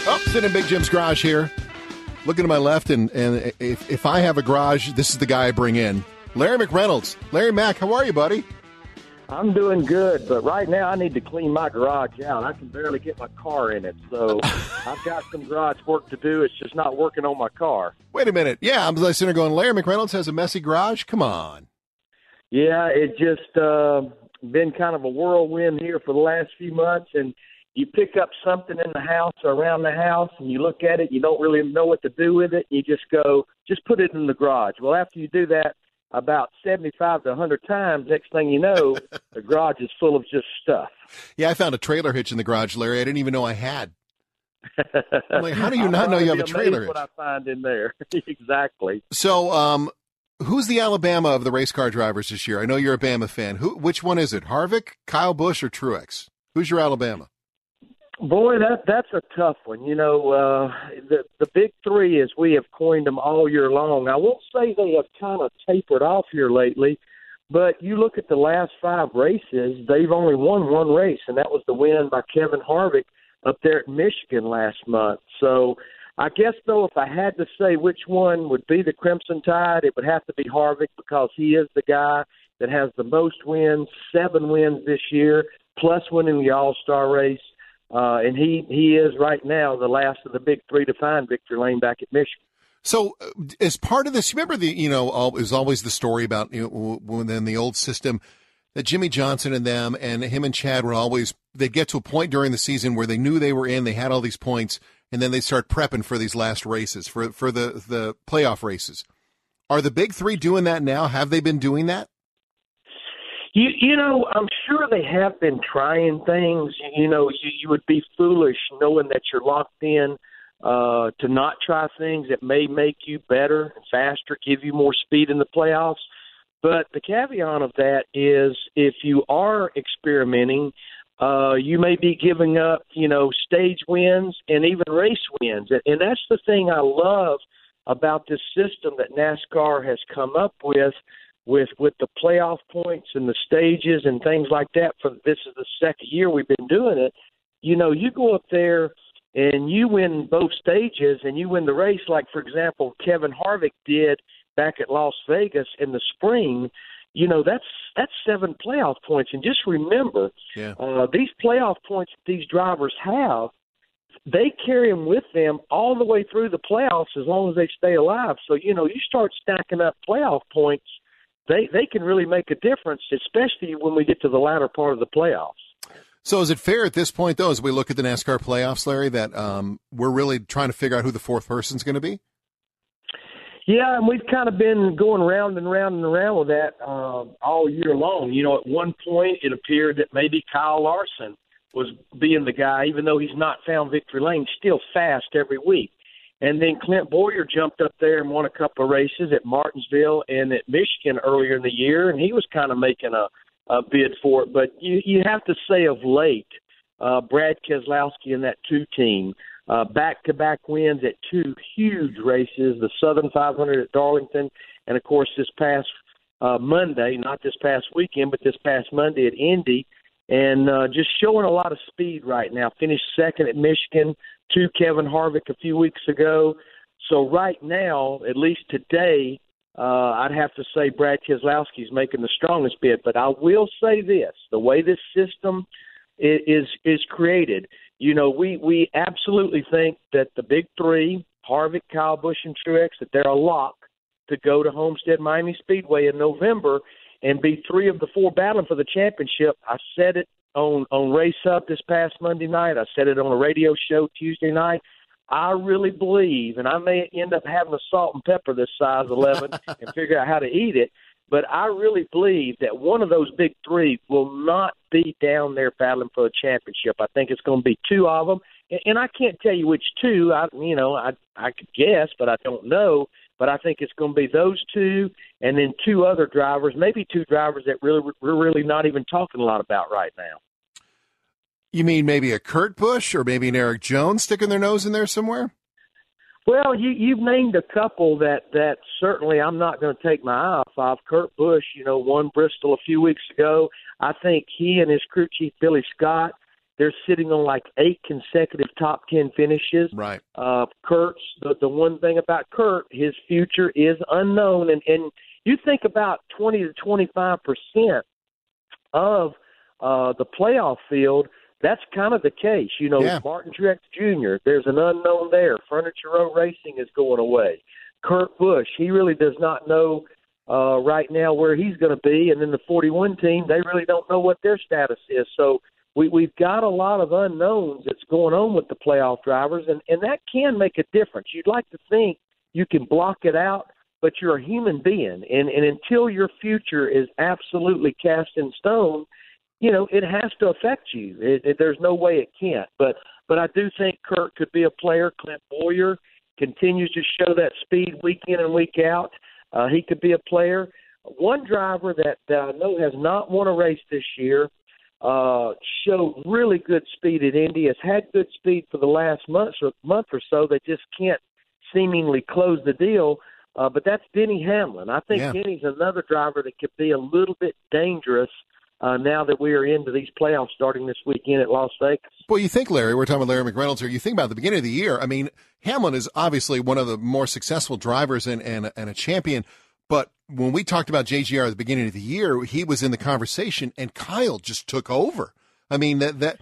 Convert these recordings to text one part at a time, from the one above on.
Oh, sitting in Big Jim's garage here. Looking to my left, and if I have a garage, this is the guy I bring in. Larry McReynolds. Larry Mac, how are you, buddy? I'm doing good, but right now I need to clean my garage out. I can barely get my car in it, so I've got some garage work to do. It's just not working on my car. Wait a minute. Yeah, I'm listening going, Larry McReynolds has a messy garage? Come on. Yeah, it just been kind of a whirlwind here for the last few months, and you pick up something in the house or around the house, and you look at it, you don't really know what to do with it, you just go, just put it in the garage. Well, after you do that about 75 to 100 times, next thing you know, the garage is full of just stuff. Yeah, I found a trailer hitch in the garage, Larry. I didn't even know I had. I'm like, how do you not know you have a trailer hitch? What I find in there. Exactly. So, who's the Alabama of the race car drivers this year? I know you're a Bama fan. Which one is it? Harvick, Kyle Busch, or Truex? Who's your Alabama? Boy, that's a tough one. You know, the big three, as we have coined them all year long, I won't say they have kind of tapered off here lately, but you look at the last 5 races, they've only won one race, and that was the win by Kevin Harvick up there at Michigan last month. So I guess, though, if I had to say which one would be the Crimson Tide, it would have to be Harvick because he is the guy that has the most wins, 7 wins this year, plus winning the All-Star race. And he is right now the last of the big three to find victory lane back at Michigan. So as part of this, you remember it was always the story about, when in the old system that Jimmy Johnson and them and him and Chad were always, they'd get to a point during the season where they knew they were in, they had all these points, and then they start prepping for these last races, for the playoff races. Are the big three doing that now? Have they been doing that? You know, I'm sure they have been trying things. You know, you would be foolish knowing that you're locked in to not try things that may make you better and faster, give you more speed in the playoffs. But the caveat of that is if you are experimenting, you may be giving up, stage wins and even race wins. And that's the thing I love about this system that NASCAR has come up with the playoff points and the stages and things like that. This is the second year we've been doing it. You go up there and you win both stages and you win the race, like, for example, Kevin Harvick did back at Las Vegas in the spring. That's 7 playoff points. And just remember, these playoff points that these drivers have, they carry them with them all the way through the playoffs as long as they stay alive. So, you start stacking up playoff points, they can really make a difference, especially when we get to the latter part of the playoffs. So is it fair at this point, though, as we look at the NASCAR playoffs, Larry, that we're really trying to figure out who the fourth person's going to be? Yeah, and we've kind of been going round and round and around with that all year long. At one point it appeared that maybe Kyle Larson was being the guy, even though he's not found victory lane, still fast every week. And then Clint Boyer jumped up there and won a couple of races at Martinsville and at Michigan earlier in the year, and he was kind of making a bid for it. But you have to say of late, Brad Keselowski and that 2 team, back-to-back wins at 2 huge races, the Southern 500 at Darlington, and, of course, this past Monday, not this past weekend, but this past Monday at Indy, and just showing a lot of speed right now. Finished second at Michigan to Kevin Harvick a few weeks ago. So right now, at least today, I'd have to say Brad Keselowski is making the strongest bid. But I will say this, the way this system is created, we absolutely think that the big three, Harvick, Kyle Busch, and Truex, that they're a lock to go to Homestead Miami Speedway in November and be 3 of the 4 battling for the championship. I said it on Race Up this past Monday night. I said it on a radio show Tuesday night. I really believe, and I may end up having a salt and pepper this size 11 and figure out how to eat it, but I really believe that one of those big 3 will not be down there battling for a championship. I think it's going to be 2 of them, and I can't tell you which 2. I could guess, but I don't know. But I think it's going to be those 2 and then 2 other drivers, maybe 2 drivers that we're really not even talking a lot about right now. You mean maybe a Kurt Busch or maybe an Eric Jones sticking their nose in there somewhere? Well, you've named a couple that certainly I'm not going to take my eye off of. Kurt Busch, won Bristol a few weeks ago. I think he and his crew chief, Billy Scott, they're sitting on like 8 consecutive top 10 finishes. Right. Kurt's, the one thing about Kurt, his future is unknown. And you think about 20 to 25% of the playoff field, that's kind of the case. You know, Yeah. Martin Truex Jr., there's an unknown there. Furniture Row Racing is going away. Kurt Busch, he really does not know right now where he's going to be. And then the 41 team, they really don't know what their status is. So we've got a lot of unknowns that's going on with the playoff drivers, and that can make a difference. You'd like to think you can block it out, but you're a human being. And until your future is absolutely cast in stone, you know, it has to affect you. There's no way it can't. But I do think Kurt could be a player. Clint Boyer continues to show that speed week in and week out. He could be a player. One driver that I know has not won a race this year, showed really good speed at Indy, has had good speed for the last month or so. They just can't seemingly close the deal. But that's Denny Hamlin. I think Denny's another driver that could be a little bit dangerous now that we are into these playoffs starting this weekend at Las Vegas. Well, you think, Larry, we're talking about Larry McReynolds here. You think about the beginning of the year. I mean, Hamlin is obviously one of the more successful drivers and a champion. But when we talked about JGR at the beginning of the year, he was in the conversation, and Kyle just took over. I mean, that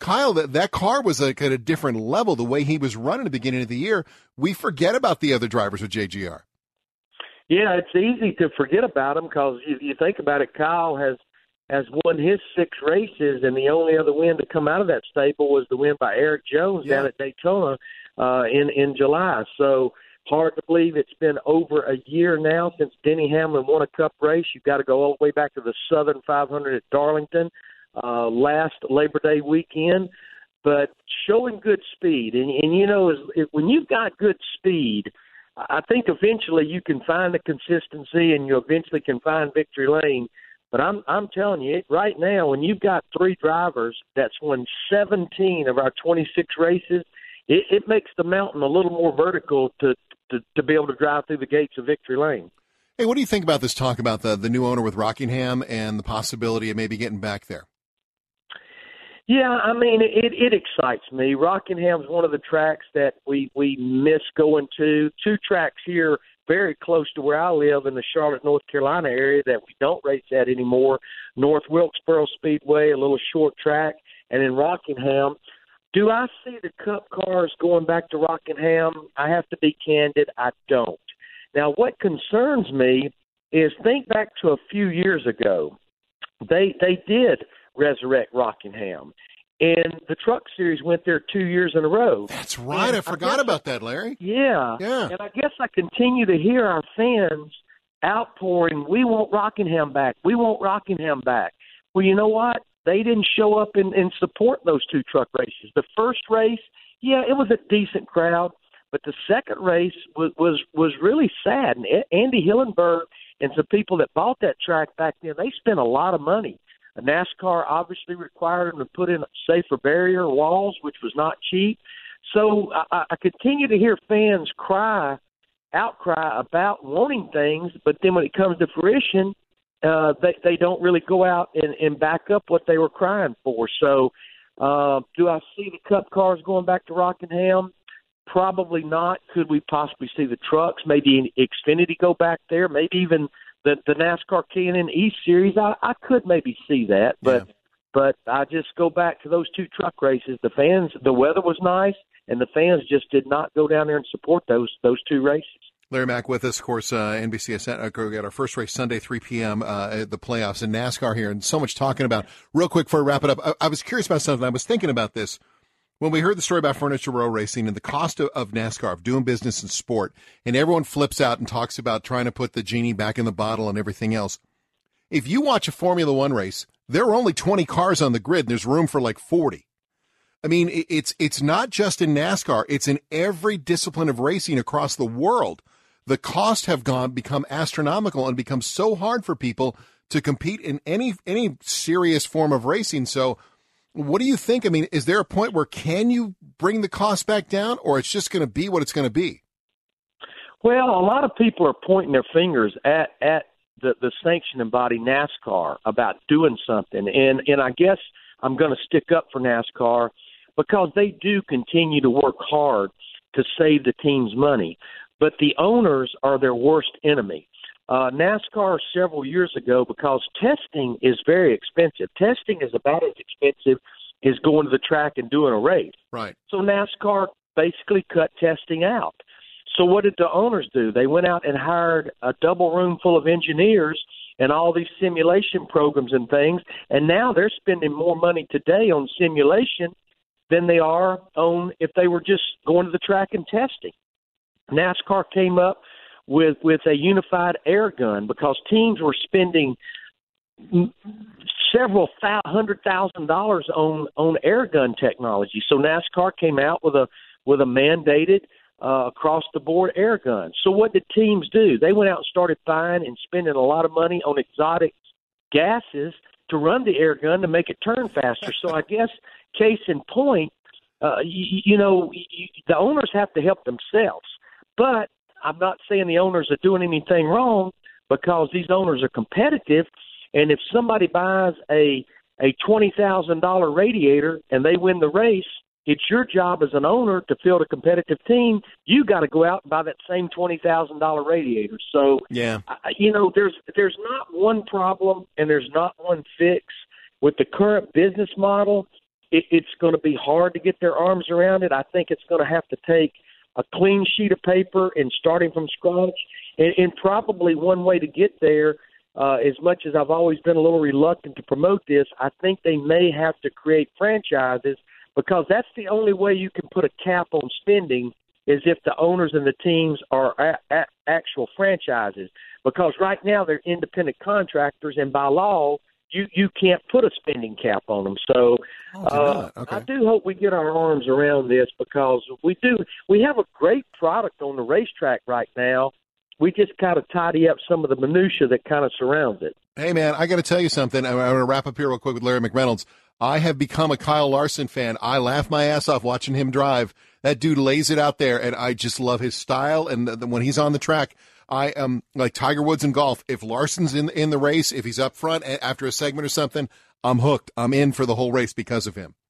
car was like at a different level. The way he was running at the beginning of the year, we forget about the other drivers with JGR. Yeah, it's easy to forget about him because you think about it, Kyle has won his 6 races, and the only other win to come out of that stable was the win by Eric Jones down at Daytona in July. So hard to believe it's been over a year now since Denny Hamlin won a Cup race. You've got to go all the way back to the Southern 500 at Darlington last Labor Day weekend. But showing good speed, and you know, when you've got good speed, I think eventually you can find the consistency, and you eventually can find victory lane. But I'm telling you, right now, when you've got 3 drivers that's won 17 of our 26 races, it makes the mountain a little more vertical to be able to drive through the gates of victory lane. Hey, what do you think about this talk about the new owner with Rockingham and the possibility of maybe getting back there? Yeah, I mean, it excites me. Rockingham's one of the tracks that we miss going to. 2 tracks here very close to where I live in the Charlotte, North Carolina area that we don't race at anymore. North Wilkesboro Speedway, a little short track, and in Rockingham. Do I see the Cup cars going back to Rockingham? I have to be candid, I don't. Now, what concerns me is think back to a few years ago. They did resurrect Rockingham. And the Truck Series went there 2 years in a row. That's right. I forgot about that, Larry. Yeah. And I guess I continue to hear our fans outpouring, we want Rockingham back. We want Rockingham back. Well, you know what? They didn't show up and support those 2 truck races. The first race, yeah, it was a decent crowd. But the second race was really sad. And Andy Hillenberg and some people that bought that track back then, they spent a lot of money. NASCAR obviously required them to put in safer barrier walls, which was not cheap. So I continue to hear fans outcry about wanting things, but then when it comes to fruition, they don't really go out and back up what they were crying for. So do I see the Cup cars going back to Rockingham? Probably not. Could we possibly see the trucks, maybe Xfinity go back there, maybe even the NASCAR K&N East Series? I could maybe see that, but I just go back to those 2 truck races. The fans, the weather was nice, and the fans just did not go down there and support those 2 races. Larry Mack with us, of course, NBCSN. We got our first race Sunday, 3 p.m., at the playoffs in NASCAR here, and so much talking about. Real quick before we wrap it up, I was curious about something. I was thinking about this. When we heard the story about Furniture Row Racing and the cost of NASCAR, of doing business in sport, and everyone flips out and talks about trying to put the genie back in the bottle and everything else. If you watch a Formula One race, there are only 20 cars on the grid, and there's room for like 40. I mean, it's not just in NASCAR. It's in every discipline of racing across the world. The costs have become astronomical and become so hard for people to compete in any serious form of racing. So what do you think? I mean, is there a point where can you bring the cost back down, or it's just going to be what it's going to be? Well, a lot of people are pointing their fingers at the sanctioning body NASCAR about doing something. And I guess I'm going to stick up for NASCAR because they do continue to work hard to save the team's money. But the owners are their worst enemy. NASCAR several years ago, because testing is very expensive. Testing is about as expensive as going to the track and doing a race. Right. So NASCAR basically cut testing out. So what did the owners do? They went out and hired a double room full of engineers and all these simulation programs and things, and now they're spending more money today on simulation than they are on if they were just going to the track and testing. NASCAR came up with a unified air gun because teams were spending several $100,000 on air gun technology. So NASCAR came out with a mandated across the board air gun. So what did teams do? They went out and started buying and spending a lot of money on exotic gases to run the air gun to make it turn faster. So I guess case in point, the owners have to help themselves. But I'm not saying the owners are doing anything wrong because these owners are competitive. And if somebody buys a $20,000 radiator and they win the race, it's your job as an owner to field a competitive team. You got to go out and buy that same $20,000 radiator. So, yeah, there's not one problem and there's not one fix. With the current business model, it's going to be hard to get their arms around it. I think it's going to have to take a clean sheet of paper and starting from scratch. And probably one way to get there, as much as I've always been a little reluctant to promote this, I think they may have to create franchises because that's the only way you can put a cap on spending is if the owners and the teams are actual franchises. Because right now they're independent contractors, and by law, you can't put a spending cap on them. So okay. I do hope we get our arms around this because we have a great product on the racetrack right now. We just kind of tidy up some of the minutia that kind of surrounds it. Hey, man, I got to tell you something. I'm going to wrap up here real quick with Larry McReynolds. I have become a Kyle Larson fan. I laugh my ass off watching him drive. That dude lays it out there, and I just love his style. And when he's on the track, I am like Tiger Woods in golf. If Larson's in the race, if he's up front after a segment or something, I'm hooked. I'm in for the whole race because of him.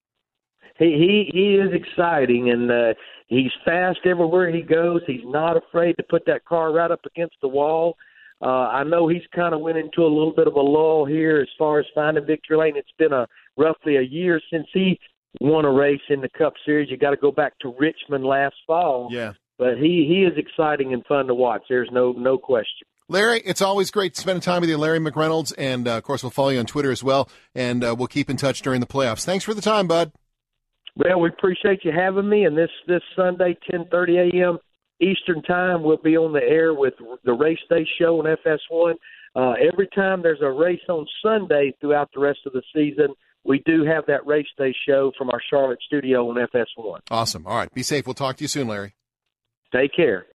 He is exciting, and he's fast everywhere he goes. He's not afraid to put that car right up against the wall. I know he's kind of went into a little bit of a lull here as far as finding victory lane. It's been roughly a year since he won a race in the Cup Series. You got to go back to Richmond last fall. Yeah. But he is exciting and fun to watch. There's no question. Larry, it's always great spending time with you, Larry McReynolds, and, of course, we'll follow you on Twitter as well, and we'll keep in touch during the playoffs. Thanks for the time, bud. Well, we appreciate you having me, and this Sunday, 10:30 a.m. Eastern Time, we'll be on the air with the Race Day show on FS1. Every time there's a race on Sunday throughout the rest of the season, we do have that Race Day show from our Charlotte studio on FS1. Awesome. All right. Be safe. We'll talk to you soon, Larry. Take care.